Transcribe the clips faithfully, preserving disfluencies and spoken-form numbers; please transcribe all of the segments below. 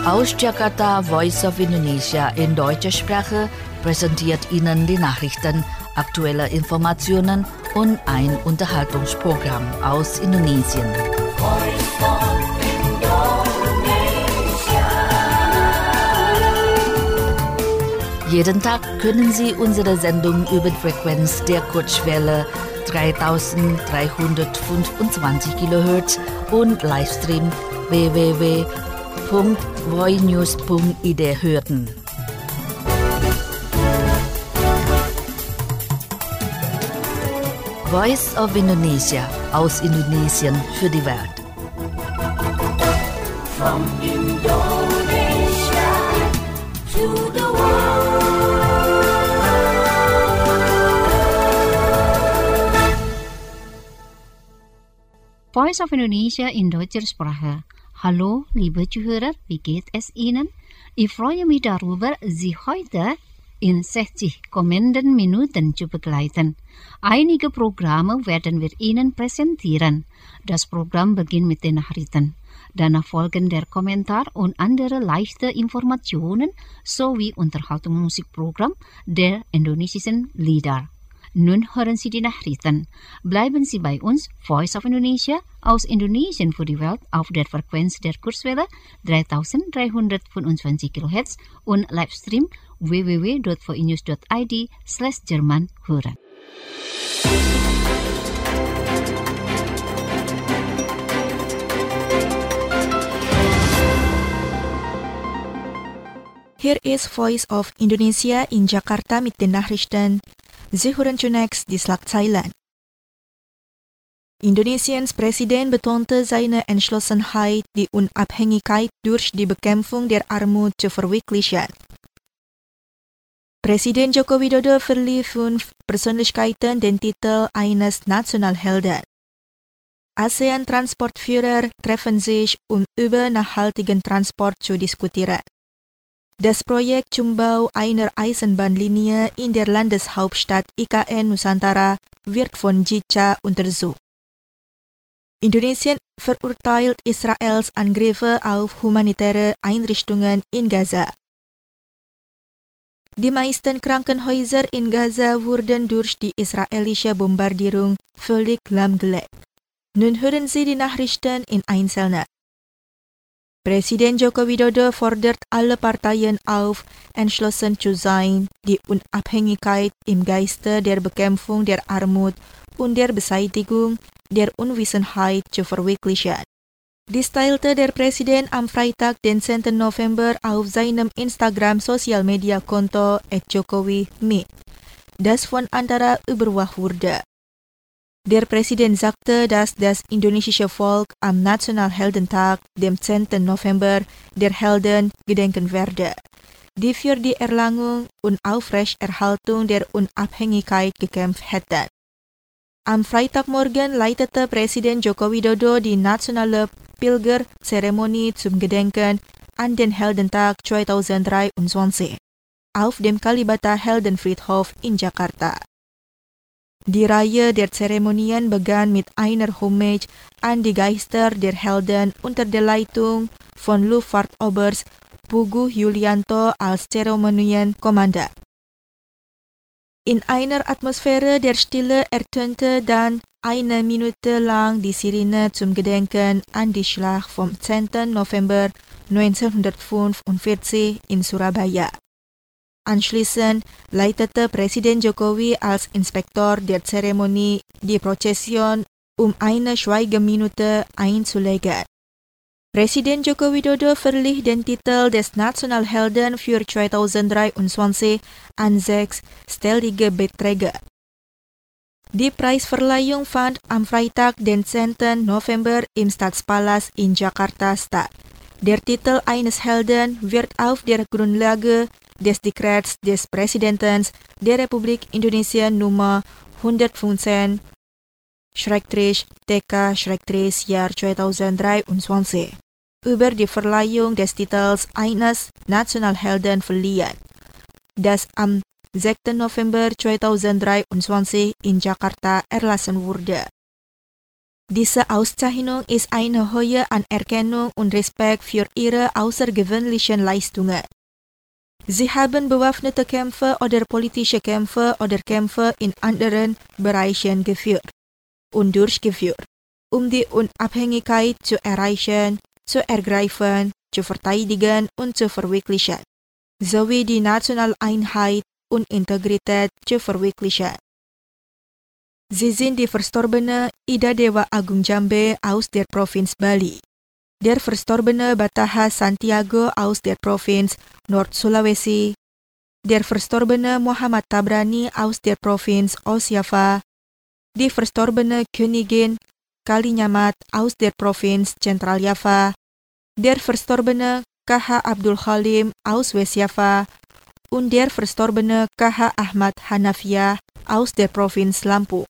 Aus Jakarta, Voice of Indonesia in deutscher Sprache präsentiert Ihnen die Nachrichten, aktuelle Informationen und ein Unterhaltungsprogramm aus Indonesien. Voice of Indonesia. Jeden Tag können Sie unsere Sendung über die Frequenz der Kurzwelle dreitausenddreihundertfünfundzwanzig Kilohertz und Livestream w w w punkt voinews punkt i d hören. Voice of Indonesia aus Indonesien für die Welt. From Indonesia to the world. Voice of Indonesia in deutscher Sprache. Hallo, liebe Zuhörer, wie geht es Ihnen? Ich freue mich darüber, Sie heute in sechzig kommenden Minuten zu begleiten. Einige Programme werden wir Ihnen präsentieren. Das Programm beginnt mit den Nachrichten. Danach folgen der Kommentar und andere leichte Informationen sowie Unterhaltungsmusikprogramm der indonesischen Lieder. Nun hören Sie die Nachrichten. Bleiben Sie bei uns, Voice of Indonesia, aus Indonesien für die Welt auf der Frequenz der Kurzwelle dreitausenddreihundertfünfundzwanzig Kilohertz und Livestream w w w punkt voinews punkt i d slash Jerman hören. Hier ist Voice of Indonesia in Jakarta mit den Nachrichten. Sie hören zunächst die Schlagzeilen. Indonesiens Präsident betonte seine Entschlossenheit, die Unabhängigkeit durch die Bekämpfung der Armut zu verwirklichen. Präsident Joko Widodo verlieh fünf Persönlichkeiten den Titel eines Nationalhelden. ASEAN-Transportführer treffen sich, um über nachhaltigen Transport zu diskutieren. Das Projekt zum Bau einer Eisenbahnlinie in der Landeshauptstadt I K N Nusantara wird von JICA untersucht. Indonesien verurteilt Israels Angriffe auf humanitäre Einrichtungen in Gaza. Die meisten Krankenhäuser in Gaza wurden durch die israelische Bombardierung völlig lahmgelegt. Nun hören Sie die Nachrichten in Einzelnen. Präsident Joko Widodo fordert alle Parteien auf, entschlossen zu sein, die Unabhängigkeit im Geiste der Bekämpfung der Armut und der Beseitigung der Unwissenheit zu verwirklichen. Dies teilte der Präsident am Freitag, den zehnten November, auf seinem Instagram-Social-Media-Konto at Jokowi mit, das von Antara überwacht wurde. Der Präsident sagte, dass das indonesische Volk am Nationalheldentag, dem zehnten November, der Helden gedenken werde, die für die Erlangung und Aufrechterhaltung der Unabhängigkeit gekämpft hätten. Am Freitagmorgen leitete Präsident Joko Widodo die nationale Pilgerzeremonie zum Gedenken an den Heldentag zweitausenddreiundzwanzig auf dem Kalibata Heldenfriedhof in Jakarta. Die Reihe der Zeremonien begann mit einer Hommage an die Geister der Helden unter der Leitung von Luftfahrtoberst Pugu Yulianto als Zeremonienkommandeur. In einer Atmosphäre der Stille ertönte dann eine Minute lang die Sirene zum Gedenken an die Schlacht vom zehnten November neunzehnhundertfünfundvierzig in Surabaya. Anschließend leitete Präsident Jokowi als Inspektor der Zeremonie die Prozession, um eine Schweigeminute einzulegen. Präsident Joko Widodo verlieh den Titel des Nationalhelden für zweitausenddreiundzwanzig an sechs stellige Beträge. Die Preisverleihung fand am Freitag, den zehnten November, im Stadtpalast in Jakarta statt. Der Titel eines Helden wird auf der Grundlage des Dekrets des Präsidenten der Republik Indonesien Nummer hundertfünfzehn T K Jahr zweitausenddreiundzwanzig über die Verleihung des Titels eines Nationalhelden verliehen, das am sechsten November zweitausenddreiundzwanzig in Jakarta erlassen wurde. Diese Auszeichnung ist eine hohe Anerkennung und Respekt für ihre außergewöhnlichen Leistungen. Sie haben bewaffnete Kämpfe oder politische Kämpfe oder Kämpfe in anderen Bereichen geführt und durchgeführt, um die Unabhängigkeit zu erreichen, zu ergreifen, zu verteidigen und zu verwirklichen, sowie die nationale Einheit und Integrität zu verwirklichen. Sie sind die verstorbene Ida Dewa Agung Jambe aus der Provinz Bali, der verstorbene Bataha Santiago aus der Provinz Nord-Sulawesi, der verstorbene Muhammad Tabrani aus der Provinz Osjava, die verstorbene Königin Kalinyamat aus der Provinz Zentraljava, der verstorbene K H Abdul Halim aus Westjava und der verstorbene K H Ahmad Hanafiah aus der Provinz Lampung.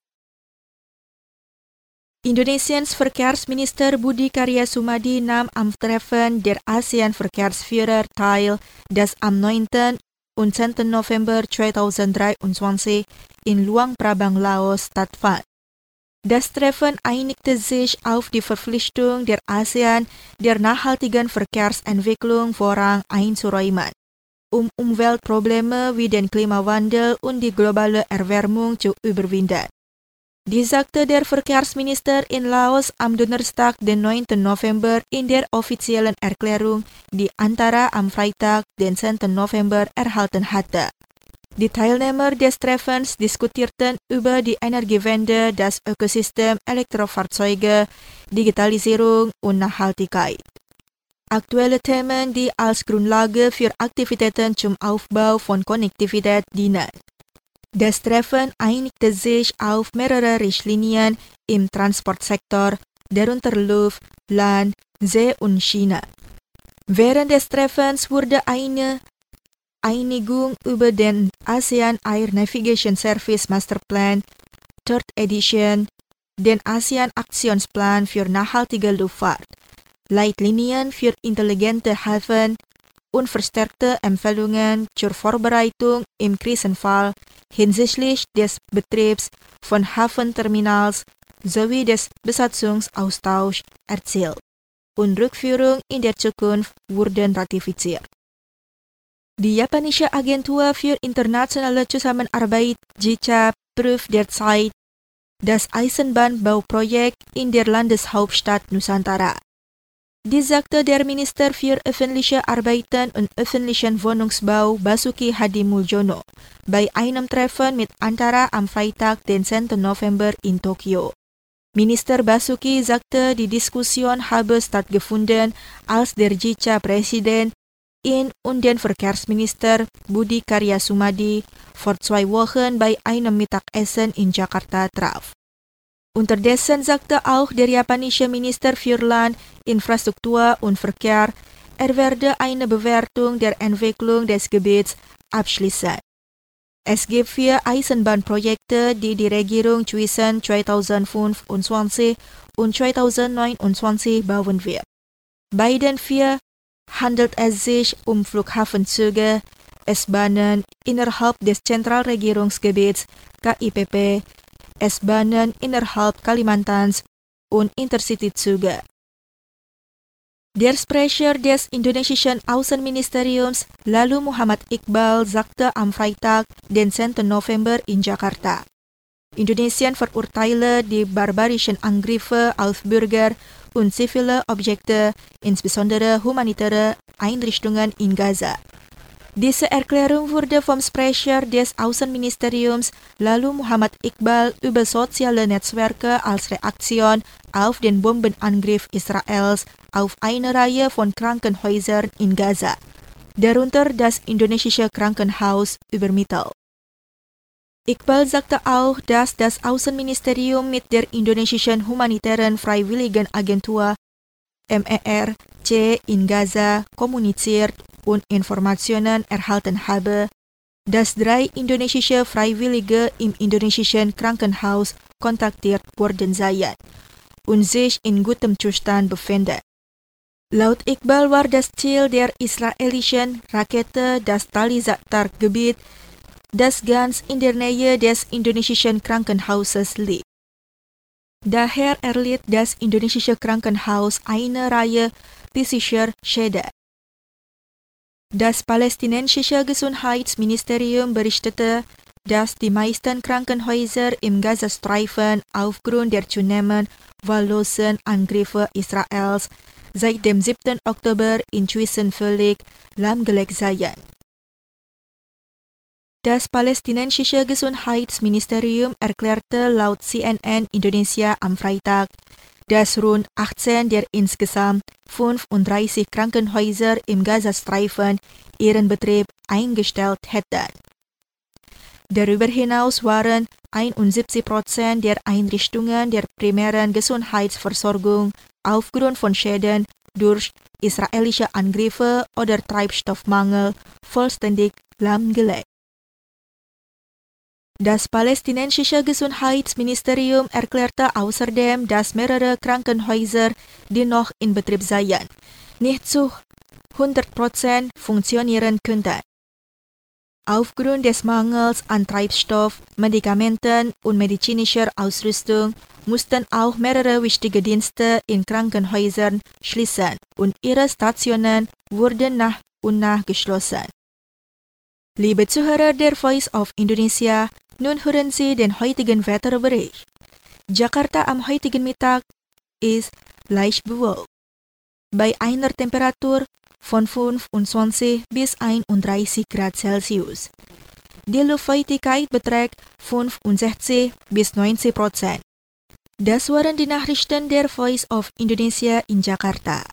Indonesiens Verkehrsminister Budi Karya Sumadi nahm am Treffen der ASEAN-Verkehrsführer teil, das am neunten und zehnten November zweitausenddreiundzwanzig in Luang Prabang, Laos stattfand. Das Treffen einigte sich auf die Verpflichtung der ASEAN, der nachhaltigen Verkehrsentwicklung Vorrang einzuräumen, um Umweltprobleme wie den Klimawandel und die globale Erwärmung zu überwinden. Dies sagte der Verkehrsminister in Laos am Donnerstag, den neunten November, in der offiziellen Erklärung, die Antara am Freitag, den zehnten November, erhalten hatte. Die Teilnehmer des Treffens diskutierten über die Energiewende, das Ökosystem Elektrofahrzeuge, Digitalisierung und Nachhaltigkeit. Aktuelle Themen, die als Grundlage für Aktivitäten zum Aufbau von Konnektivität dienen. Das Treffen einigte sich auf mehrere Richtlinien im Transportsektor, darunter Luft, Land, See und Schiene. Während des Treffens wurde eine Einigung über den ASEAN Air Navigation Service Masterplan Third Edition, den ASEAN Aktionsplan für nachhaltige Luftfahrt, Leitlinien für intelligente Häfen und verstärkte Empfehlungen zur Vorbereitung im Krisenfall hinsichtlich des Betriebs von Hafenterminals sowie des Besatzungsaustauschs erzielt und Rückführung in der Zukunft wurden ratifiziert. Die japanische Agentur für internationale Zusammenarbeit J I C A prüft derzeit das Eisenbahnbauprojekt in der Landeshauptstadt Nusantara. Dies sagte der Minister für öffentliche Arbeiten und öffentlichen Wohnungsbau Basuki Hadi Muljono bei einem Treffen mit Antara am Freitag, den zehnten November in Tokio. Minister Basuki sagte, die Diskussion habe stattgefunden, als der J I C A-Präsident ihn und den Verkehrsminister Budi Karya Sumadi vor zwei Wochen bei einem Mittagessen in Jakarta traf. Unterdessen sagte auch der japanische Minister für Land, Infrastruktur und Verkehr, er werde eine Bewertung der Entwicklung des Gebiets abschließen. Es gibt vier Eisenbahnprojekte, die die Regierung zwischen zweitausendfünfundzwanzig und zweitausendneunundzwanzig bauen wird. Bei den vier handelt es sich um Flughafenzüge, S-Bahnen innerhalb des Zentralregierungsgebiets K I P P, S-Bahnen innerhalb Kalimantan und Intercity-Züge. Der Sprecher des indonesischen Außenministeriums Lalu Muhammad Iqbal sagte am Freitag, den zehnten November in Jakarta, Indonesien verurteile die barbarischen Angriffe auf Bürger und zivile Objekte, insbesondere humanitäre Einrichtungen in Gaza. Diese Erklärung wurde vom Sprecher des Außenministeriums Lalu Muhammad Iqbal über soziale Netzwerke als Reaktion auf den Bombenangriff Israels auf eine Reihe von Krankenhäusern in Gaza, darunter das indonesische Krankenhaus, übermittelt. Iqbal sagte auch, dass das Außenministerium mit der indonesischen humanitären Freiwilligenagentur M E R C in Gaza kommuniziert und Informationen erhalten habe, dass drei indonesische Freiwillige im indonesischen Krankenhaus kontaktiert worden seien und sich in gutem Zustand befinden. Laut Iqbal war das Ziel der israelischen Rakete das Talisatar-Gebiet, das ganz in der Nähe des indonesischen Krankenhauses liegt. Daher erlitt das indonesische Krankenhaus eine Reihe physischer Schäden. Das palästinensische Gesundheitsministerium berichtete, dass die meisten Krankenhäuser im Gazastreifen aufgrund der zunehmenden wahllosen Angriffe Israels seit dem siebten Oktober inzwischen völlig lahmgelegt seien. Das palästinensische Gesundheitsministerium erklärte laut C N N Indonesia am Freitag, dass rund achtzehn der insgesamt fünfunddreißig Krankenhäuser im Gazastreifen ihren Betrieb eingestellt hätten. Darüber hinaus waren einundsiebzig Prozent der Einrichtungen der primären Gesundheitsversorgung aufgrund von Schäden durch israelische Angriffe oder Treibstoffmangel vollständig lahmgelegt. Das palästinensische Gesundheitsministerium erklärte außerdem, dass mehrere Krankenhäuser, die noch in Betrieb seien, nicht zu hundert Prozent funktionieren könnten. Aufgrund des Mangels an Treibstoff, Medikamenten und medizinischer Ausrüstung mussten auch mehrere wichtige Dienste in Krankenhäusern schließen und ihre Stationen wurden nach und nach geschlossen. Liebe Zuhörer der Voice of Indonesia, nun hören Sie den heutigen Wetterbericht. Jakarta am heutigen Mittag ist leicht bewölkt. Bei einer Temperatur von fünfundzwanzig bis einunddreißig Grad Celsius. Die Luftfeuchtigkeit beträgt fünfundsechzig bis neunzig Prozent. Das waren die Nachrichten der Voice of Indonesia in Jakarta.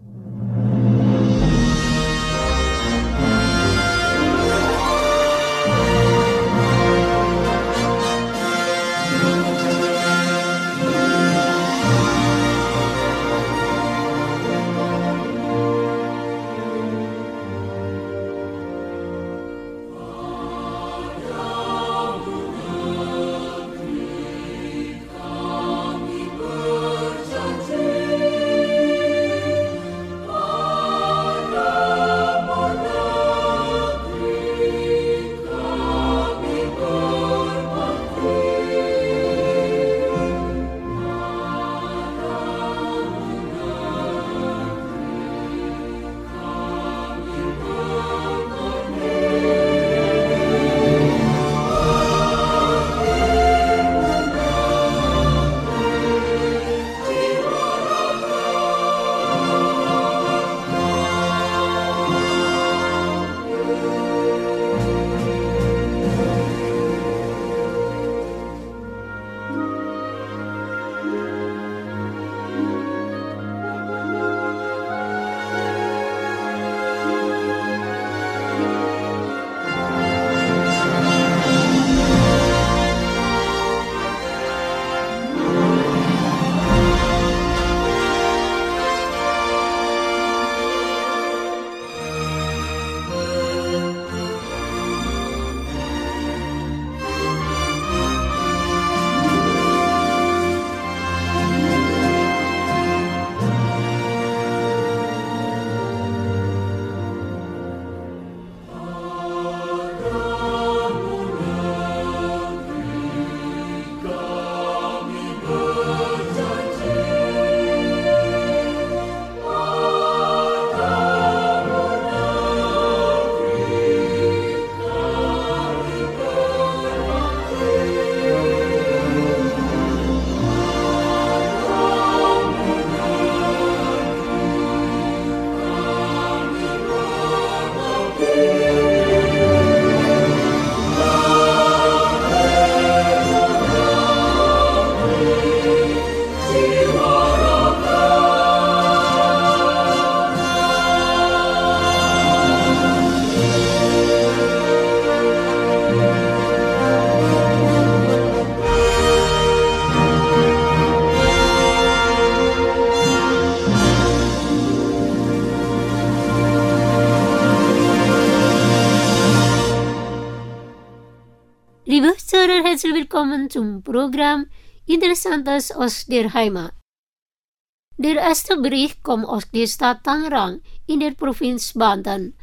Liebe Zuhörer, herzlich willkommen zum Programm Interessantes aus der Heimat. Der erste Bericht kommt aus der Stadt Tangerang in der Provinz Banten.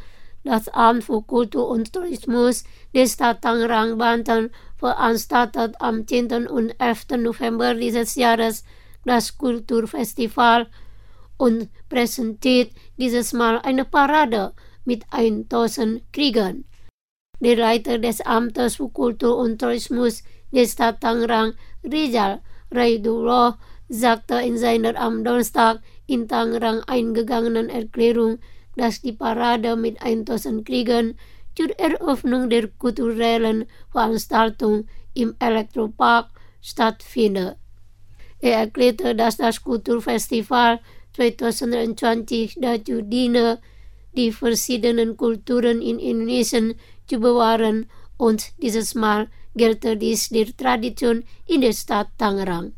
Das Amt für Kultur und Tourismus der Stadt Tangerang, Banten veranstaltet am zehnten und elften November dieses Jahres das Kulturfestival und präsentiert dieses Mal eine Parade mit tausend Kriegern. Der Leiter des Amtes für Kultur und Tourismus der Stadt Tangerang, Rizal Raidullah, sagte in seiner am Donnerstag in Tangerang eingegangenen Erklärung, dass die Parade mit tausend Kriegern zur Eröffnung der kulturellen Veranstaltung im Elektropark stattfindet. Er erklärte, dass das Kulturfestival zwanzig zwanzig dazu diene, die verschiedenen Kulturen in Indonesien zu bewahren, und dieses Mal gelte dies der Tradition in der Stadt Tangerang.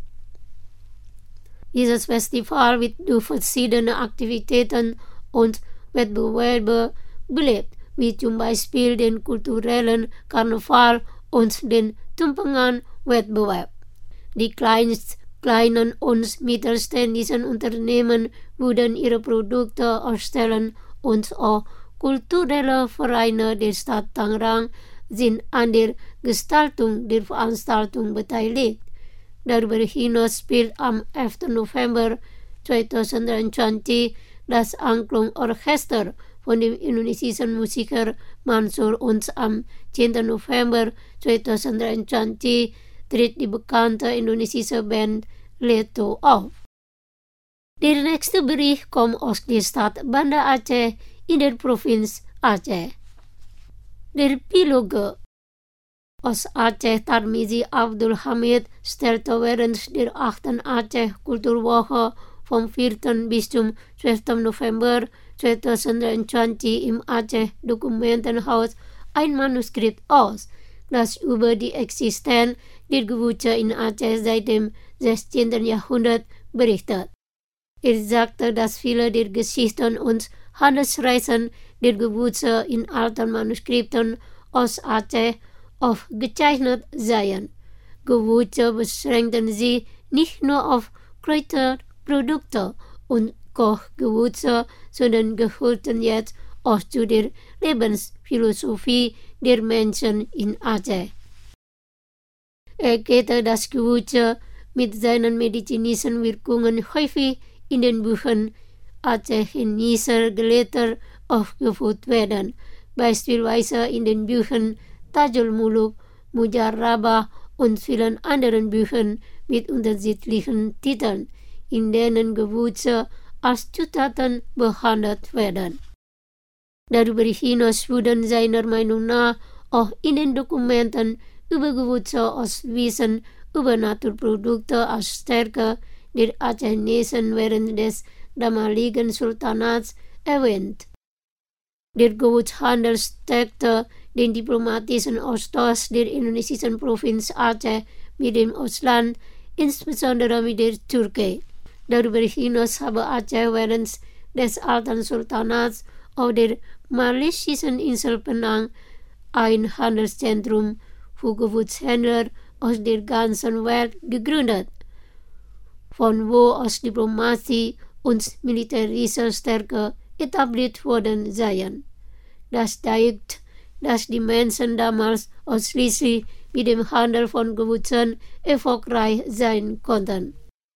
Dieses Festival wird durch verschiedene Aktivitäten und Wettbewerbe belebt, wie zum Beispiel den kulturellen Karneval und den Tumpengan-Wettbewerb. Die kleinst, kleinen und mittelständischen Unternehmen würden ihre Produkte ausstellen und auch kulturelle Vereine der Stadt Tangerang sind an der Gestaltung der Veranstaltung beteiligt. Darüber hinaus spielt am elften November zwanzig zwanzig das Angklung-Orchester von dem indonesischen Musiker Mansur, und am zehnten November zwanzig zwanzig tritt die bekannte indonesische Band Leto auf. Der nächste Bericht kommt aus der Stadt Banda Aceh in der Provinz Aceh. Der Piloge aus Aceh Tarmizi Abdul Hamid stellte während der achten Aceh Kulturwoche vom vierten bis zum zwölften November zwanzig zwanzig im Aceh Dokumentenhaus ein Manuskript aus, das über die Existenz der Gewürze in Aceh seit dem sechzehnten Jahrhundert berichtet. Er sagte, dass viele der Geschichten und Handelsreisen der Gewürze in alten Manuskripten aus Aceh aufgezeichnet seien. Gewürze beschränkten sie nicht nur auf Kräuterprodukte und Kochgewürze, sondern gehörten jetzt auch zu der Lebensphilosophie der Menschen in Aceh. Er erklärte, dass Gewürze mit seinen medizinischen Wirkungen häufig in den Büchern azechenischer Gelehrter aufgeführt werden, beispielsweise in den Büchern Tajul Muluk, Mujarrabah und vielen anderen Büchern mit unterschiedlichen Titeln, in denen Gewürze als Zutaten behandelt werden. Darüber hinaus wurden seiner Meinung nach auch in den Dokumenten über Gewürze aus Wissen über Naturprodukte als Stärke der Achenesen während des damaligen Sultanats erwähnt. Der Gewürzhandel stärkte den diplomatischen Austausch der indonesischen Provinz Aceh mit dem Ausland, insbesondere mit der Türkei. Darüber hinaus habe Aceh während des alten Sultanats auf der malaysischen Insel Penang ein Handelszentrum für Gewürzhändler aus der ganzen Welt gegründet, von wo aus Diplomatie und militärische Stärke etabliert worden seien. Das zeigt, dass die Menschen damals ausschließlich mit dem Handel von Gewürzen erfolgreich sein konnten.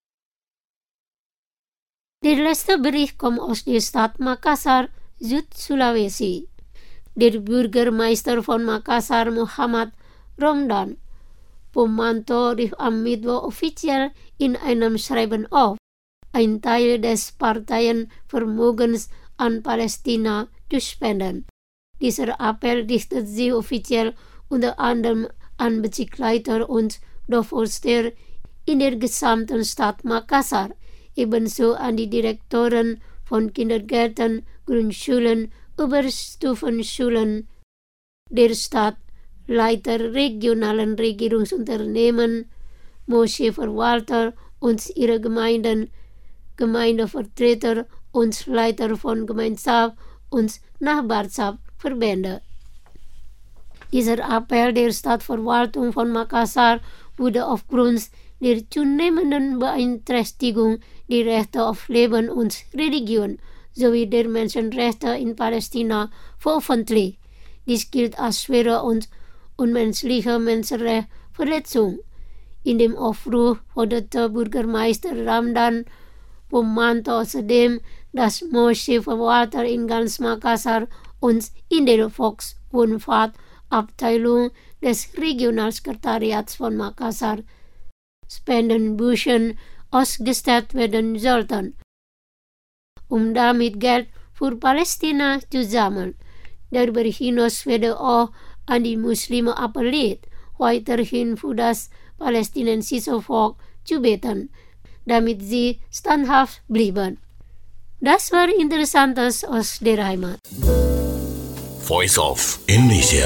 Der letzte Bericht kommt aus der Stadt Makassar, Süd-Sulawesi. Der Bürgermeister von Makassar, Muhammad Romdan Pomanto, rief am Mittwoch offiziell in einem Schreiben auf, ein Teil des Parteienvermögens an Palästina zu spenden. Dieser Appell richtet sich offiziell unter anderem an Bezirksleiter und Dorfvorsteher in der gesamten Stadt Makassar, ebenso an die Direktoren von Kindergärten, Grundschulen, Oberstufenschulen der Stadt, Leiter regionalen Regierungsunternehmen, Moscheeverwalter und ihre Gemeinden, Gemeindevertreter und Leiter von Gemeinschaft und Nachbarschaftsverbände. Dieser Appell der Stadtverwaltung von Makassar wurde aufgrund der zunehmenden Beeinträchtigung der Rechte auf Leben und Religion sowie der Menschenrechte in Palästina veröffentlicht. Dies gilt als schwere und unmenschliche Menschenrechtsverletzung. In dem Aufruf forderte Bürgermeister Ramdan Pomanto außerdem, dass Moscheeverwalter in ganz Makassar und in der Volkswohlfahrtabteilung des Regionalsekretariats von Makassar Spendenbüchern ausgestellt werden sollten, um damit Geld für Palästina zu sammeln. Darüber hinaus werde auch an die Muslime appelliert, weiterhin für das palästinensische Volk zu beten, damit sie standhaft blieben. Das war Interessantes aus der Heimat. Voice of Indonesia.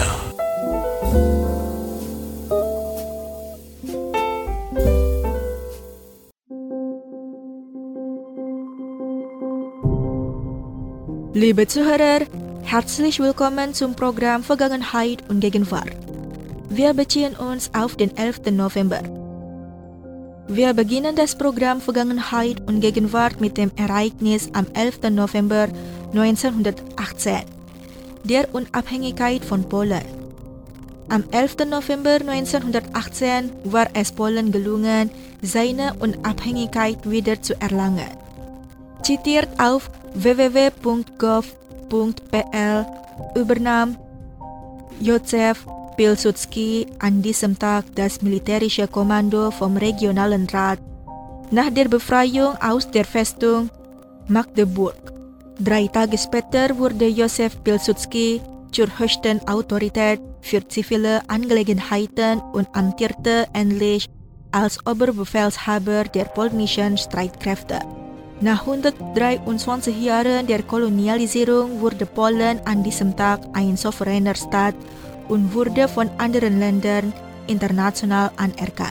Liebe Zuhörer, herzlich willkommen zum Programm Vergangenheit und Gegenwart. Wir beziehen uns auf den elften November. Wir beginnen das Programm Vergangenheit und Gegenwart mit dem Ereignis am elften November neunzehnhundertachtzehn, der Unabhängigkeit von Polen. Am elften November neunzehnhundertachtzehn war es Polen gelungen, seine Unabhängigkeit wieder zu erlangen. Zitiert auf w w w punkt gov punkt p l übernahm Józef Pilsudski an diesem Tag das militärische Kommando vom Regionalen Rat nach der Befreiung aus der Festung Magdeburg. Drei Tage später wurde Józef Pilsudski zur höchsten Autorität für zivile Angelegenheiten und amtierte endlich als Oberbefehlshaber der polnischen Streitkräfte. Nach hundertdreiundzwanzig Jahren der Kolonialisierung wurde Polen an diesem Tag ein souveräner Staat und wurde von anderen Ländern international anerkannt.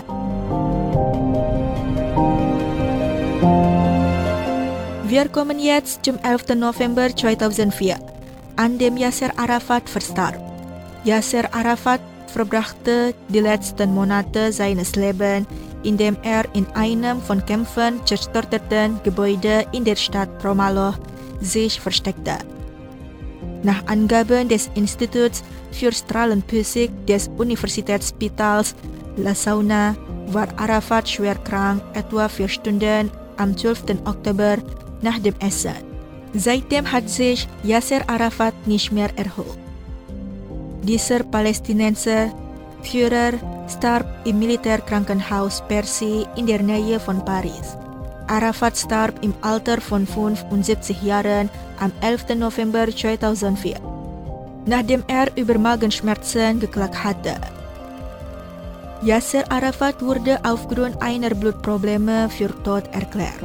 Wir kommen jetzt zum elften November zweitausendvier, an dem Yasser Arafat verstarb. Yasser Arafat verbrachte die letzten Monate seines Lebens, indem er in einem von Kämpfen zerstörten Gebäude in der Stadt Ramallah sich versteckte. Nach Angaben des Instituts für Strahlenphysik des Universitätsspitals La Sauna war Arafat schwer krank etwa vier Stunden am zwölften Oktober nach dem Essen. Seitdem hat sich Yasser Arafat nicht mehr erholt. Dieser Palästinenser Führer starb im Militärkrankenhaus Percy in der Nähe von Paris. Arafat starb im Alter von fünfundsiebzig Jahren am elften November zweitausendvier, nachdem er über Magenschmerzen geklagt hatte. Yasser Arafat wurde aufgrund einer Blutprobleme für tot erklärt.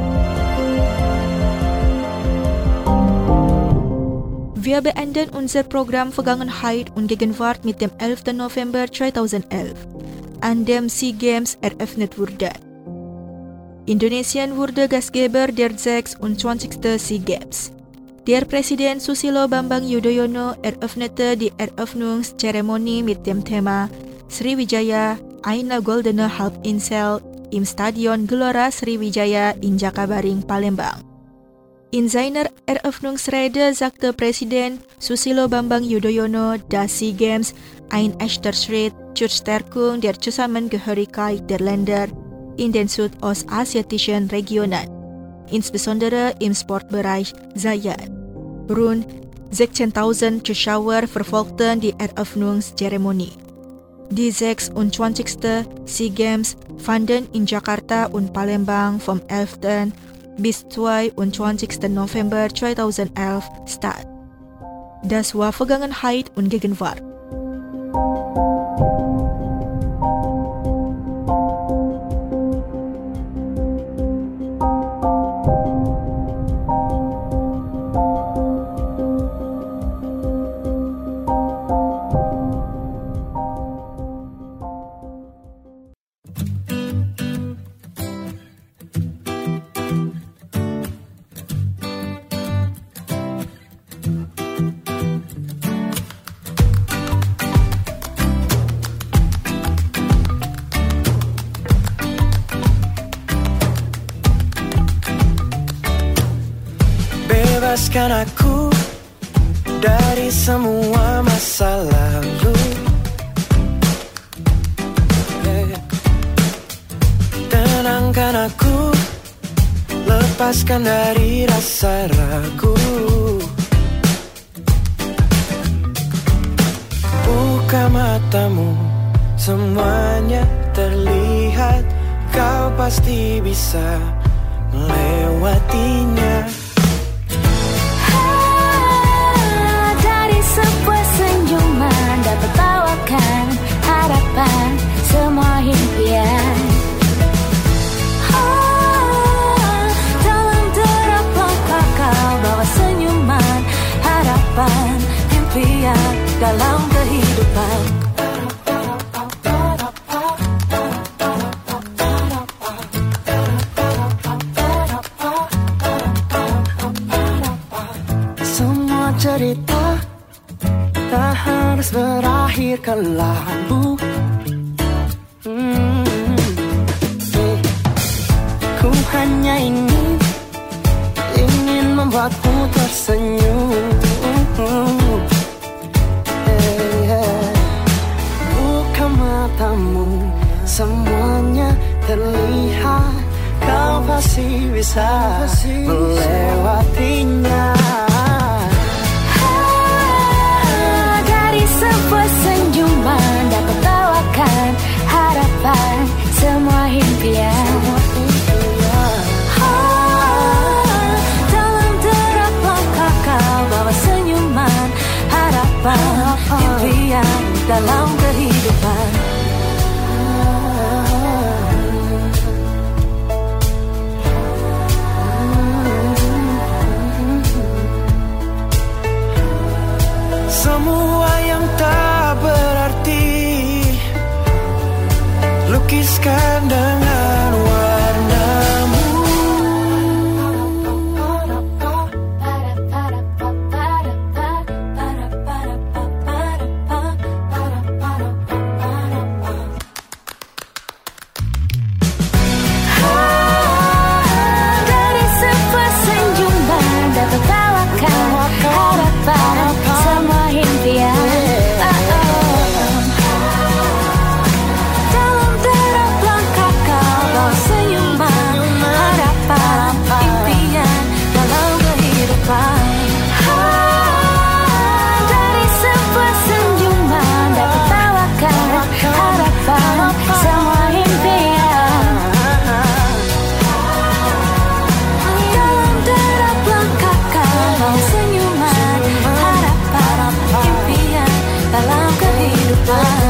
Wir beenden unser Programm Vergangenheit und Gegenwart mit dem elften November zweitausendelf, an dem SEA Games eröffnet wurde. Indonesien wurde Gastgeber der sechsundzwanzigsten SEA Games. Der Präsident Susilo Bambang Yudhoyono eröffnete die Eröffnungszeremonie mit dem Thema Sriwijaya, eine goldene Halbinsel im Stadion Gelora Sriwijaya in Jakabaring, Palembang. In seiner Eröffnungsrede sagte Präsident Susilo Bambang Yudhoyono, dass SEA Games ein echter Schritt zur Stärkung der Zusammengehörigkeit der Länder in den südostasiatischen Regionen, insbesondere im Sportbereich, sei. Rund sechzehntausend Zuschauer verfolgten die Eröffnungszeremonie. Die sechsundzwanzigsten SEA Games fanden in Jakarta und Palembang vom elften bis zweiundzwanzigsten November zweitausendelf statt. Das war Vergangenheit und Gegenwart. lepaskan aku dari semua masa lalu. Tenangkan aku, lepaskan dari rasa ragu. Buka matamu, semuanya terlihat. Kau pasti bisa melewatinya. Ah, dari sebuah senyuman dapat bawakan harapan semua impian. Ah, dalam derap langkah kau bawa senyuman, harapan, impian dalam kehidupan. Cerita tak harus berakhir kelabu. hmm. eh. Ku hanya ingin Ingin membuatmu tersenyum. eh, eh. Buka matamu, semuanya terlihat. Kau pasti bisa melewatinya. Sebuah senyuman dapat bawakan harapan semua impian. Oh, dalam derap langkah kau bawa senyuman, harapan, impian dalam kehidupan. Semua yang tak berarti lukiskan dengan warnamu. Dari sebuah senyuman dapat bawakan harapan semua impian. Dalam derap langkah kau bawa senyuman, harapan, impian dalam kehidupan. Dari sebuah senyuman dapat bawakan harapan semua impian. Dalam derap langkah kau bawa senyuman, harapan, impian dalam kehidupan.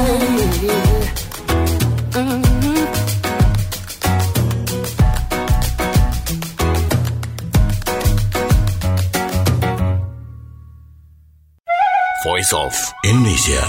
Voice of Indonesia.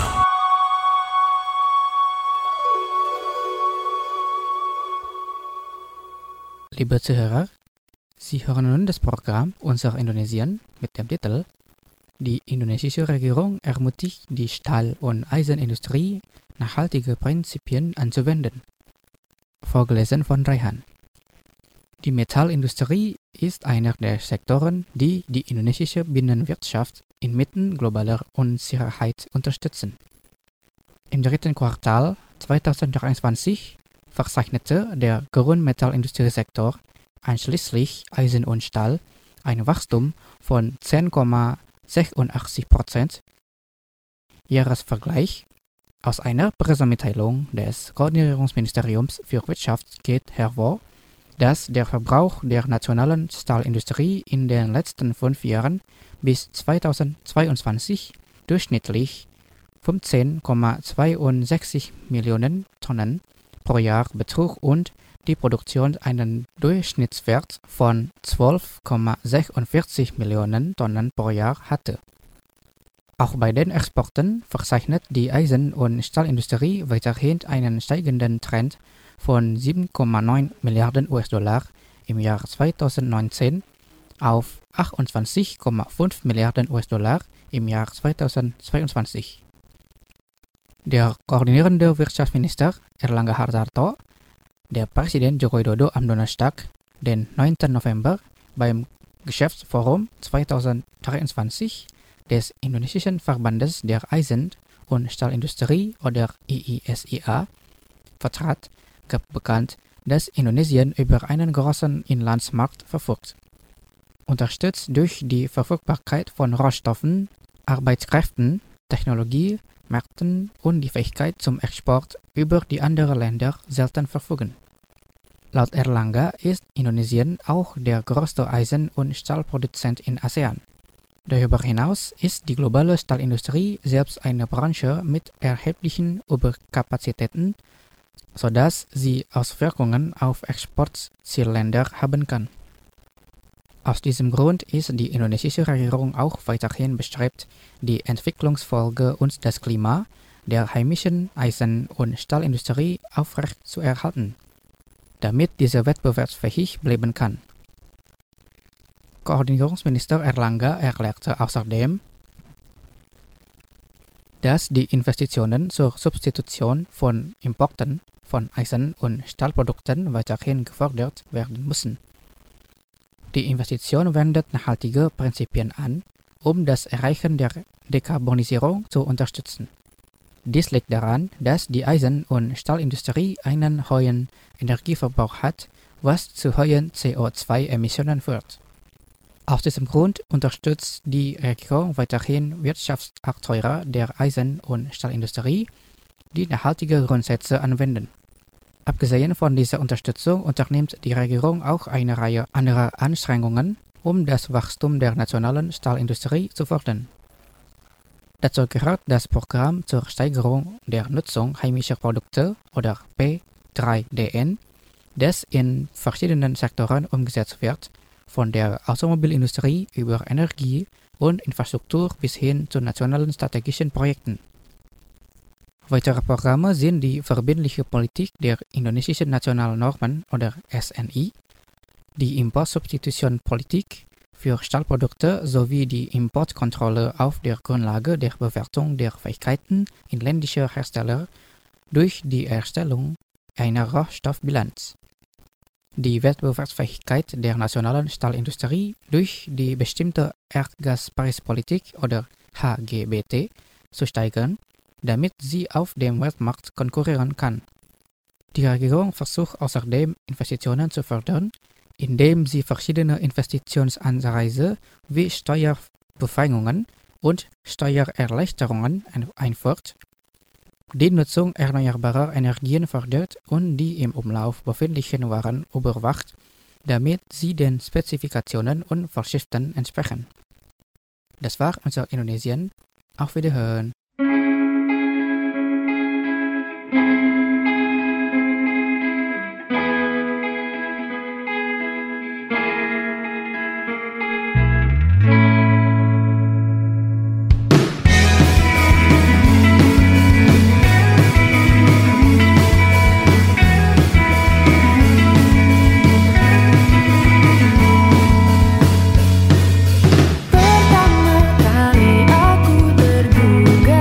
Liebe Zuhörer, Sie hören nun das Programm Unser Indonesien mit dem Titel Die indonesische Regierung ermutigt die Stahl- und Eisenindustrie, nachhaltige Prinzipien anzuwenden. Vorgelesen von Raihan. Die Metallindustrie ist einer der Sektoren, die die indonesische Binnenwirtschaft inmitten globaler Unsicherheit unterstützen. Im dritten Quartal zweitausenddreiundzwanzig verzeichnete der Grundmetallindustriesektor einschließlich Eisen und Stahl ein Wachstum von zehn Komma sechsundachtzig Prozent. Jahresvergleich. Aus einer Pressemitteilung des Koordinierungsministeriums für Wirtschaft geht hervor, dass der Verbrauch der nationalen Stahlindustrie in den letzten fünf Jahren bis zweitausendzweiundzwanzig durchschnittlich fünfzehn Komma zweiundsechzig Millionen Tonnen pro Jahr betrug und die Produktion einen Durchschnittswert von zwölf Komma sechsundvierzig Millionen Tonnen pro Jahr hatte. Auch bei den Exporten verzeichnet die Eisen- und Stahlindustrie weiterhin einen steigenden Trend von sieben Komma neun Milliarden U S-Dollar im Jahr zweitausendneunzehn auf achtundzwanzig Komma fünf Milliarden U S-Dollar im Jahr zweitausendzweiundzwanzig. Der koordinierende Wirtschaftsminister Erlangga Hartarto, der Presiden Joko Widodo am Donnerstag, den neunten November, beim Geschäftsforum zwanzig dreiundzwanzig des Indonesischen Verbandes der Eisen- und Stahlindustrie oder I I S I A vertrat, gab bekannt, dass Indonesien über einen großen Inlandsmarkt verfügt. Unterstützt durch die Verfügbarkeit von Rohstoffen, Arbeitskräften, Technologie, Märkten und die Fähigkeit zum Export, über die andere Länder selten verfügen. Laut Erlangga ist Indonesien auch der größte Eisen- und Stahlproduzent in ASEAN. Darüber hinaus ist die globale Stahlindustrie selbst eine Branche mit erheblichen Überkapazitäten, sodass sie Auswirkungen auf Exportzielländer haben kann. Aus diesem Grund ist die indonesische Regierung auch weiterhin bestrebt, die Entwicklungsfolge und das Klima der heimischen Eisen- und Stahlindustrie aufrechtzuerhalten, damit diese wettbewerbsfähig bleiben kann. Koordinierungsminister Erlangga erklärte außerdem, dass die Investitionen zur Substitution von Importen von Eisen- und Stahlprodukten weiterhin gefördert werden müssen. Die Investition wendet nachhaltige Prinzipien an, um das Erreichen der Dekarbonisierung zu unterstützen. Dies liegt daran, dass die Eisen- und Stahlindustrie einen hohen Energieverbrauch hat, was zu hohen C O zwei Emissionen führt. Aus diesem Grund unterstützt die Regierung weiterhin Wirtschaftsakteure der Eisen- und Stahlindustrie, die nachhaltige Grundsätze anwenden. Abgesehen von dieser Unterstützung unternimmt die Regierung auch eine Reihe anderer Anstrengungen, um das Wachstum der nationalen Stahlindustrie zu fördern. Dazu gehört das Programm zur Steigerung der Nutzung heimischer Produkte oder P drei D N, das in verschiedenen Sektoren umgesetzt wird, von der Automobilindustrie über Energie und Infrastruktur bis hin zu nationalen strategischen Projekten. Weitere Programme sind die verbindliche Politik der indonesischen nationalen Normen oder S N I, die Importsubstitutionspolitik für Stahlprodukte sowie die Importkontrolle auf der Grundlage der Bewertung der Fähigkeiten inländischer Hersteller durch die Erstellung einer Rohstoffbilanz. Die Wettbewerbsfähigkeit der nationalen Stahlindustrie durch die bestimmte Erdgaspreispolitik oder H G B T zu steigern, damit sie auf dem Weltmarkt konkurrieren kann. Die Regierung versucht außerdem, Investitionen zu fördern, indem sie verschiedene Investitionsanreize wie Steuerbefreiungen und Steuererleichterungen einführt, die Nutzung erneuerbarer Energien fördert und die im Umlauf befindlichen Waren überwacht, damit sie den Spezifikationen und Vorschriften entsprechen. Das war unser Indonesien. Auf Wiederhören. Pertama kali aku tergugah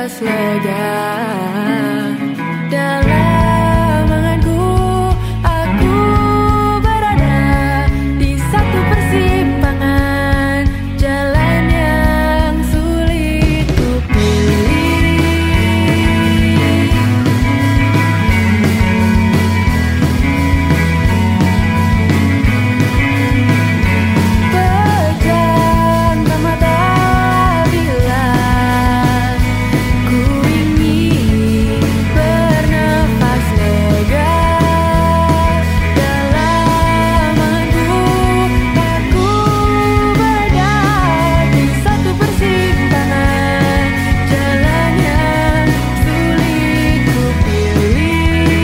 bernafas lega. Dalam anganku aku berada di satu persimpangan, jalan yang sulit ku pilih. Pejamkan mata bila ku ingin bernafas lega. Dalam anganku aku berada di satu persimpangan, jalan yang sulit ku pilih.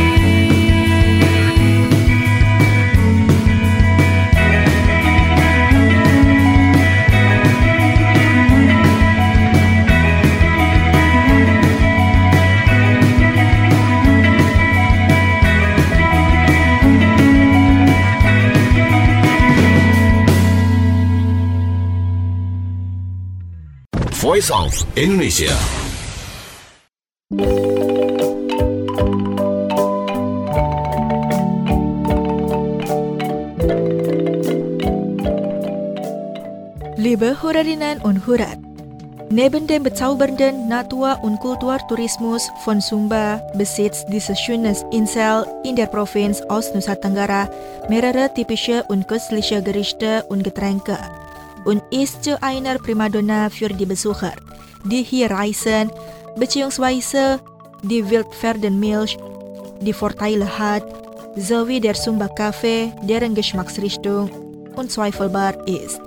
Voice of Indonesia. Liebe Hörerinnen und Hörer, neben dem bezaubernden Natur- und Kulturtourismus von Sumba besitzt diese schöne Insel in der Provinz Ostnusa Tenggara mehrere typische und köstliche Gerichte und Getränke und ist zu einer Primadonna für die Besucher, die hier reisen, beziehungsweise die Wildpferdenmilch die Vorteile hat, sowie der Sumba Kaffee, deren Geschmacksrichtung unzweifelbar ist.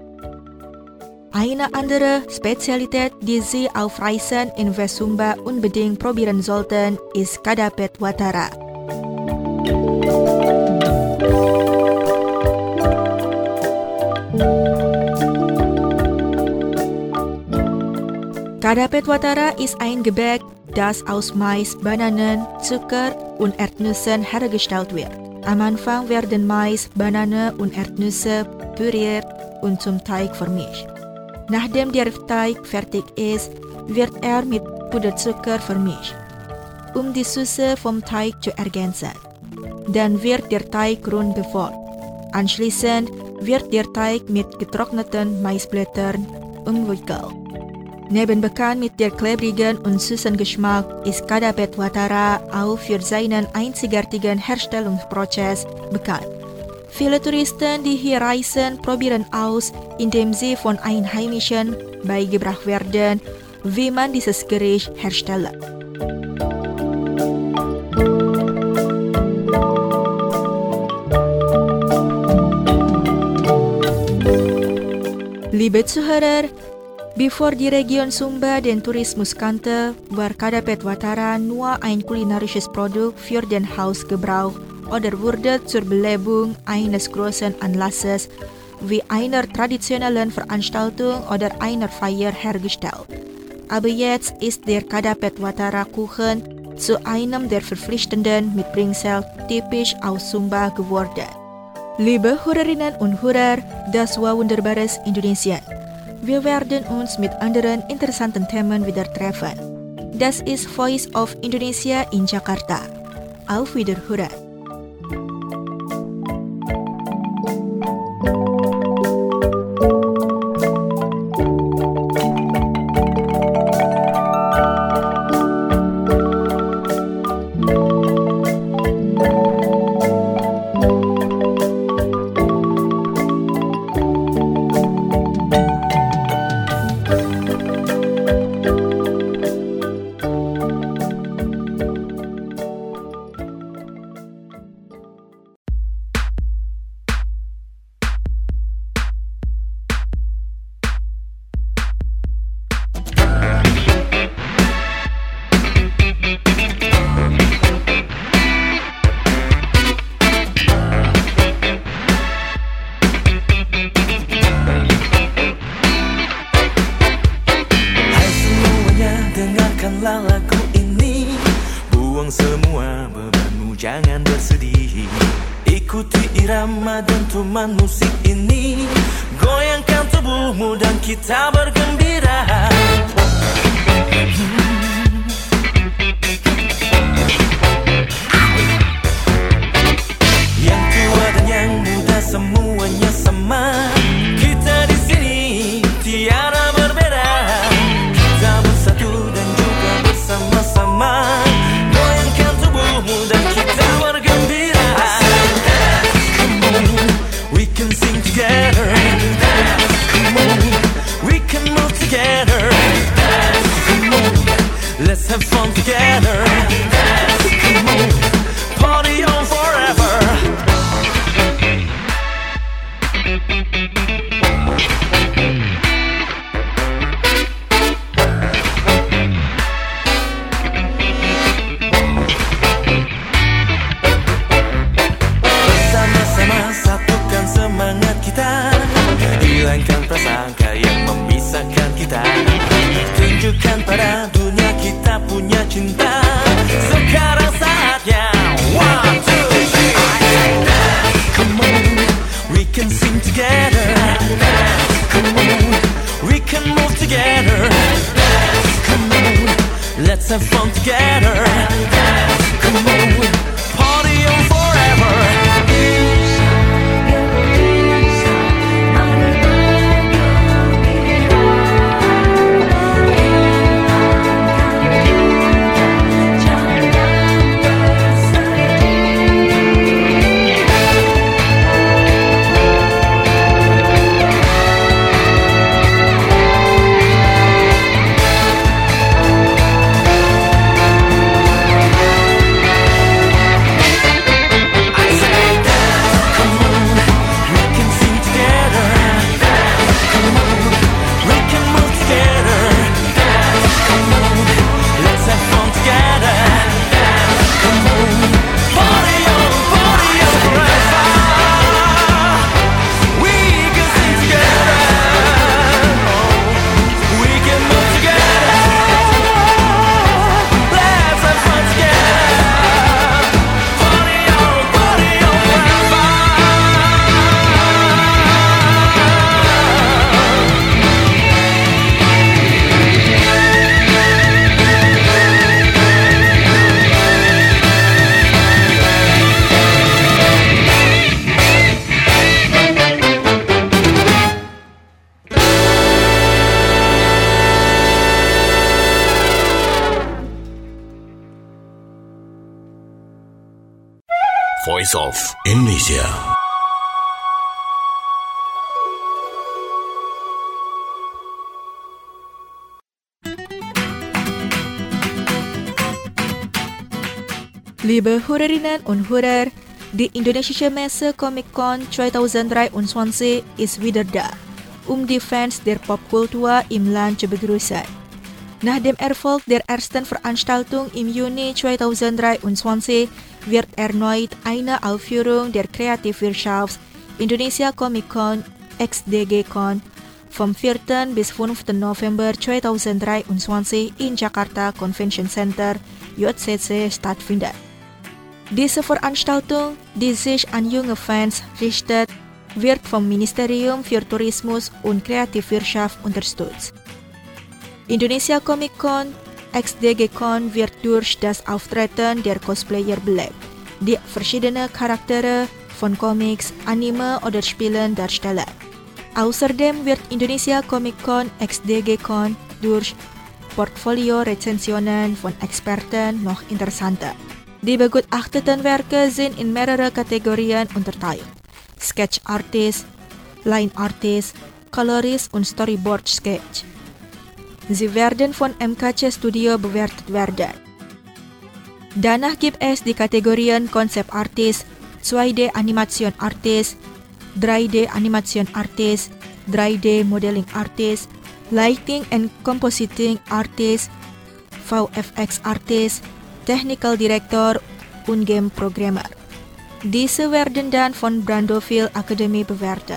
Eine andere Spezialität, die Sie auf Reisen in West-Sumba unbedingt probieren sollten, ist Kadapet Watara. Kadapet Watara ist ein Gebäck, das aus Mais, Bananen, Zucker und Erdnüssen hergestellt wird. Am Anfang werden Mais, Banane und Erdnüsse püriert und zum Teig vermischt. Nachdem der Teig fertig ist, wird er mit Puderzucker vermischt, um die Süße vom Teig zu ergänzen. Dann wird der Teig rund geformt. Anschließend wird der Teig mit getrockneten Maisblättern umwickelt. Neben bekannt mit der klebrigen und süßen Geschmack ist Kadapet Watara auch für seinen einzigartigen Herstellungsprozess bekannt. Viele Touristen, die hier reisen, probieren aus, indem sie von Einheimischen beigebracht werden, wie man dieses Gericht herstellt. Liebe Zuhörer, bevor die Region Sumba den Tourismus kannte, war Kadapet Watara nur ein kulinarisches Produkt für den Hausgebrauch oder wurde zur Belebung eines großen Anlasses wie einer traditionellen Veranstaltung oder einer Feier hergestellt. Aber jetzt ist der Kadapet Watara Kuchen zu einem der verpflichtenden Mitbringsel typisch aus Sumba geworden. Liebe Hörerinnen und Hörer, das war wunderbares Indonesien. Wir werden uns mit anderen interessanten Themen wieder treffen. Das ist Voice of Indonesia in Jakarta. Auf Wiederhören. Jangan bersedih, ikuti irama dentuman musik ini, goyangkan tubuhmu dan kita bergembira. Hmm. pada dunia kita punya cinta. Sekarang saatnya one, two, three. Come on, we can sing together. Come on, we can move together. Come on, let's have fun together. Come on, party on forever. Voice of Indonesia. Liebe Hörerinnen und Hörer, die indonesische Messe Comic-Con zweitausenddreiundzwanzig ist wieder da, um die Fans der Popkultur im Land zu begrüßen. Nach dem Erfolg der ersten Veranstaltung im Juni zweitausenddreiundzwanzig wird erneut eine Aufführung der Kreativwirtschaft Indonesia Comic-Con X D G-Con vom vierten bis fünften November zweitausenddreiundzwanzig in Jakarta Convention Center J C C stattfinden. Diese Veranstaltung, die sich an junge Fans richtet, wird vom Ministerium für Tourismus und Kreativwirtschaft unterstützt. Indonesia Comic-Con X D G-Con wird durch das Auftreten der Cosplayer belebt, die verschiedene Charaktere von Comics, Anime oder Spielen darstellen. Außerdem wird Indonesia Comic-Con X D G-Con durch Portfolio-Rezensionen von Experten noch interessanter. Die begutachteten Werke sind in mehrere Kategorien unterteilt: Sketch Artist, Line Artist, Colorist und Storyboard Sketch. Sie werden von M K C Studio bewertet werden. Danach gibt es die Kategorien Concept Artist, zwei D Animation Artist, drei D Animation Artist, drei D Modeling Artist, Lighting and Compositing Artist, V F X Artist, Technical Director und Game Programmer. Diese werden dann von Brandoville Academy bewertet.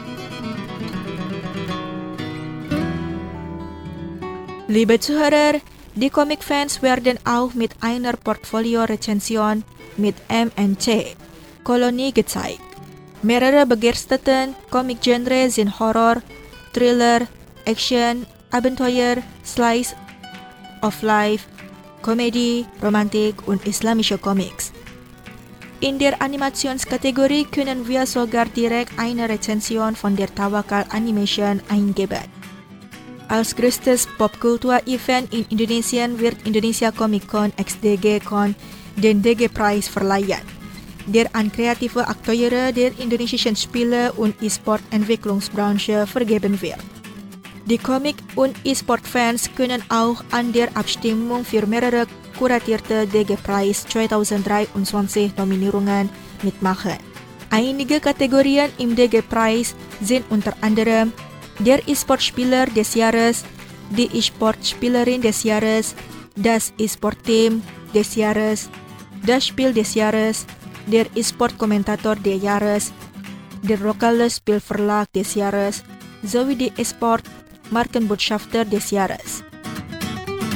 Liebe Zuhörer, die Comic-Fans werden auch mit einer Portfolio-Rezension mit M N C Kolonie gezeigt. Mehrere begeisterte Comic-Genre sind Horror, Thriller, Action, Abenteuer, Slice of Life, Komödie, Romantik und islamische Comics. In der Animationskategorie können wir sogar direkt eine Rezension von der Tawakal Animation eingeben. Als größtes Popkultur-Event in Indonesien wird Indonesia Comic-Con X D G-Con den D G-Preis verleihen, der an kreative Akteure der indonesischen Spiele- und E-Sport-Entwicklungsbranche vergeben wird. Die Comic- und E-Sport-Fans können auch an der Abstimmung für mehrere kuratierte D G-Preis zweitausenddreiundzwanzig Nominierungen mitmachen. Einige Kategorien im D G-Preis sind unter anderem der E-Sport-Spieler des Jahres, die E-Sport-Spielerin des Jahres, das E-Sport-Team des Jahres, das Spiel des Jahres, der E-Sport-Kommentator des Jahres, der lokale Spielverlag des Jahres sowie die E-Sport-Markenbotschafter des Jahres.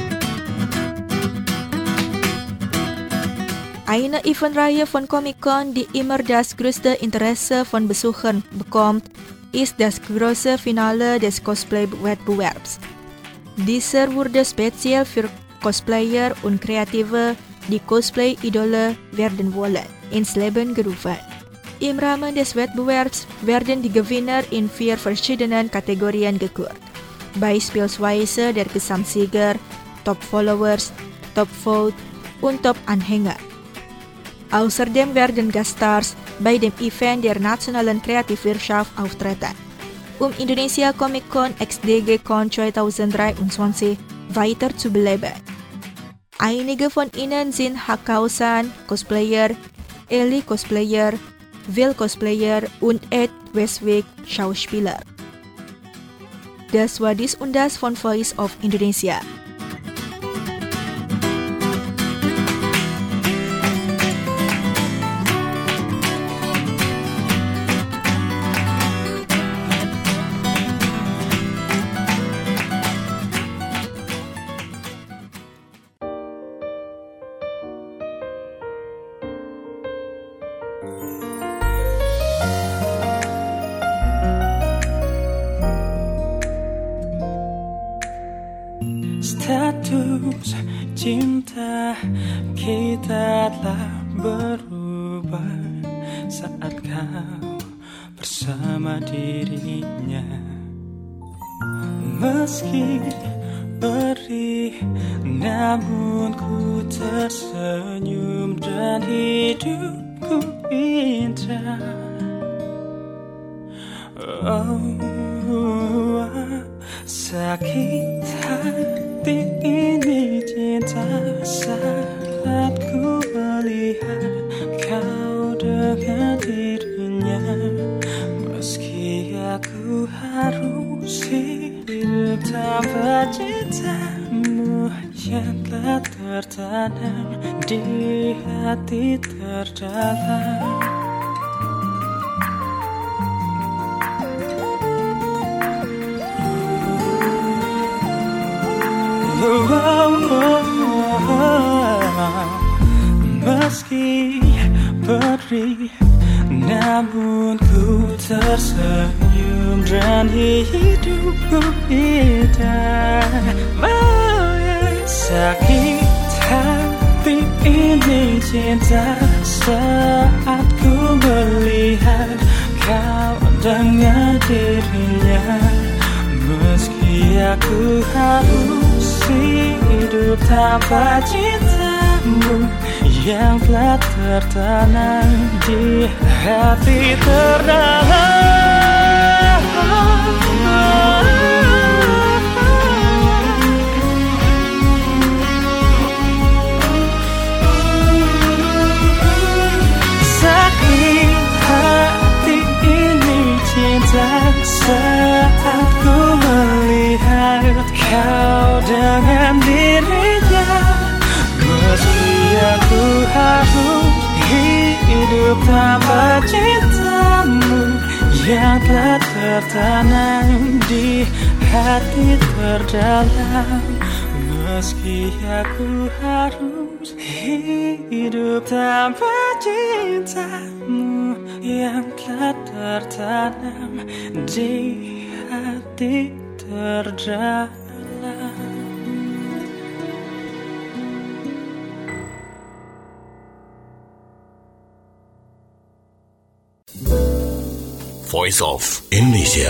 Eine Evenreihe von Comic-Con, die immer das größte Interesse von Besuchern bekommt, ist das große Finale des Cosplay-Wettbewerbs. Dieser wurde speziell für Cosplayer und Kreative, die Cosplay-Idole werden wollen, ins Leben gerufen. Im Rahmen des Wettbewerbs werden die Gewinner in vier verschiedenen Kategorien gekürt. Beispielsweise der Gesamtsieger, Top Followers, Top Vote und Top Anhänger. Außerdem werden Gaststars bei dem Event der nationalen Kreativwirtschaft auftreten, um Indonesia Comic Con X D G Con zwanzig dreiundzwanzig weiter zu beleben. Einige von ihnen sind Hakausan Cosplayer, Eli Cosplayer, Will Cosplayer und Ed Westwick Schauspieler. Das war dies und das von Voice of Indonesia. Status cinta kita telah berubah saat kau bersama dirinya. Meski perih, namun ku tersenyum dan hidupku indah. Oh, sakit hati ini cinta saat ku melihat kau dengan dirinya. Meski aku harus hidup tanpa cintamu yang telah tertanam di hati terdalam. Oh, oh, oh. Meski perih, namun ku tersenyum dan hidupku indah. Oh, yeah. Sakit hati ini cinta saat ku melihat kau dengan dirinya. Meski aku harus hidup tanpa cintamu yang telah tertanam di hati terdalam. Sakit hati ini cinta saat ku melihat kau dengan dirinya. Meski aku harus hidup tanpa cintamu yang telah tertanam di hati terdalam. Meski aku harus hidup tanpa cintamu yang telah tertanam di hati terdalam. Voice of Indonesia.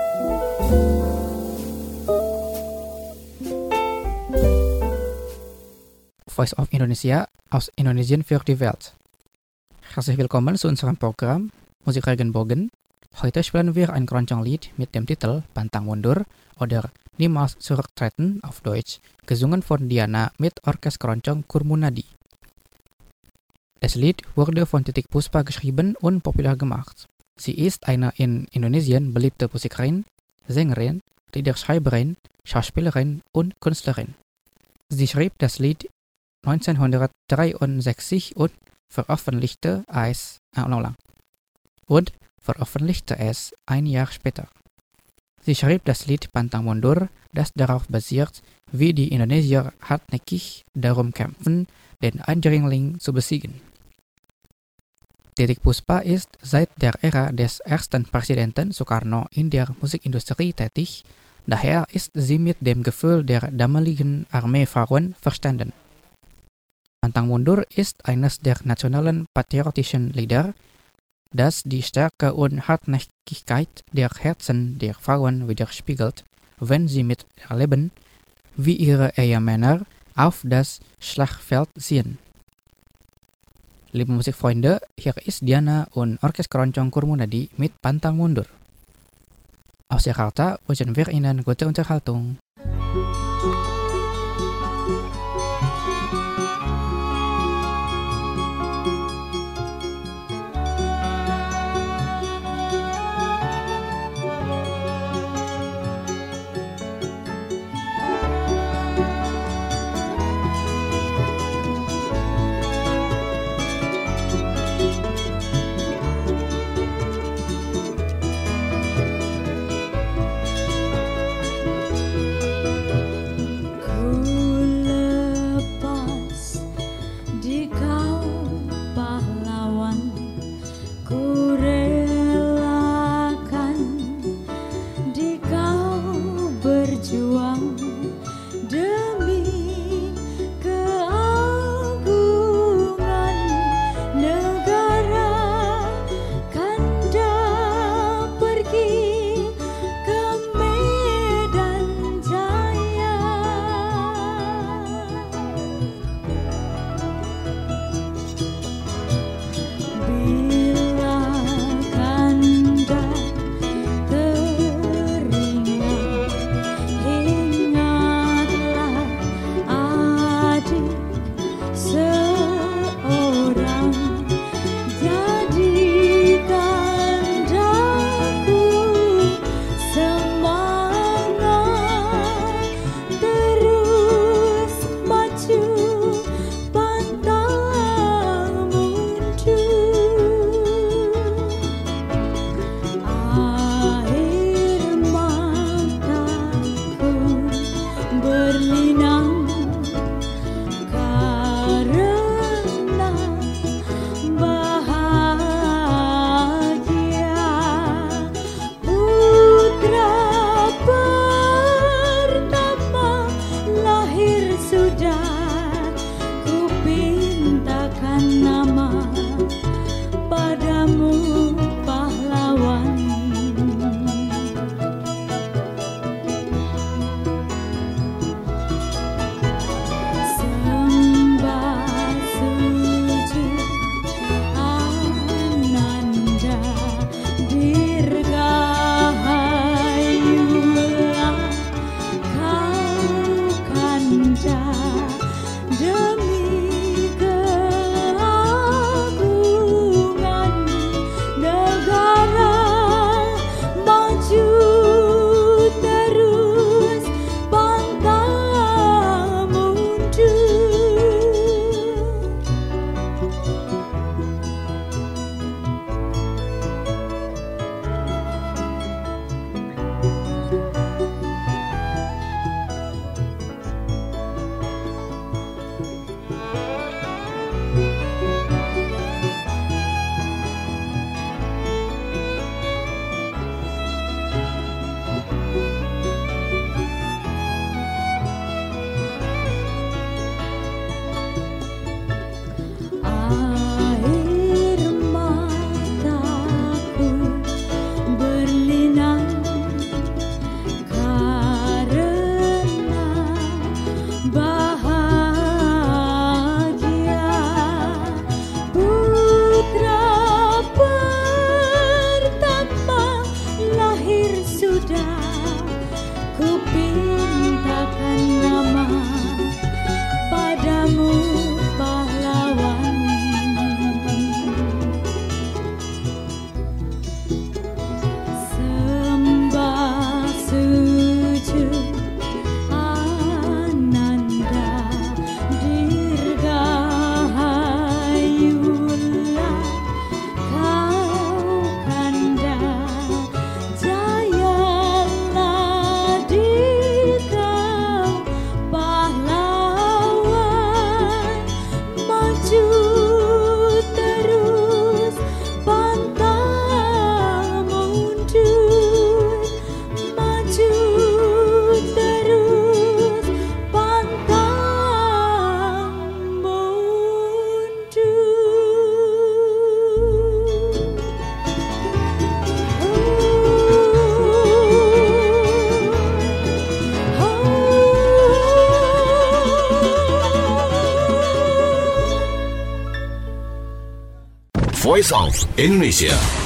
Voice of Indonesia aus Indonesien für die Welt. Herzlich willkommen zu unserem Programm Musik Regenbogen. Heute spielen wir ein Keroncong-Lied mit dem Titel Pantang Mundur oder Niemals Zurücktreten auf Deutsch, gesungen von Diana mit Orkes Keroncong Kurmunadi. Das Lied wurde von Titik Puspa geschrieben und populär gemacht. Sie ist eine in Indonesien beliebte Musikerin, Sängerin, Liederschreiberin, Schauspielerin und Künstlerin. Sie schrieb das Lied neunzehnhundertdreiundsechzig und veröffentlichte es, äh, lang, und veröffentlichte es ein Jahr später. Sie schrieb das Lied Pantang Mundur, das darauf basiert, wie die Indonesier hartnäckig darum kämpfen, den Eindringling zu besiegen. Titik Puspa ist seit der Ära des ersten Präsidenten Sukarno in der Musikindustrie tätig, daher ist sie mit dem Gefühl der damaligen Armeefrauen verstanden. Pantang Mundur ist eines der nationalen patriotischen Lieder, das die Stärke und Hartnäckigkeit der Herzen der Frauen widerspiegelt, wenn sie miterleben, wie ihre Ehemänner auf das Schlachtfeld ziehen. Liebe Musikfreunde, hier ist Diana und Orkes Keroncong Kurmunadi mit Pantang Mundur. Aus Jakarta wünschen wir Ihnen gute Unterhaltung. Voice of Indonesia.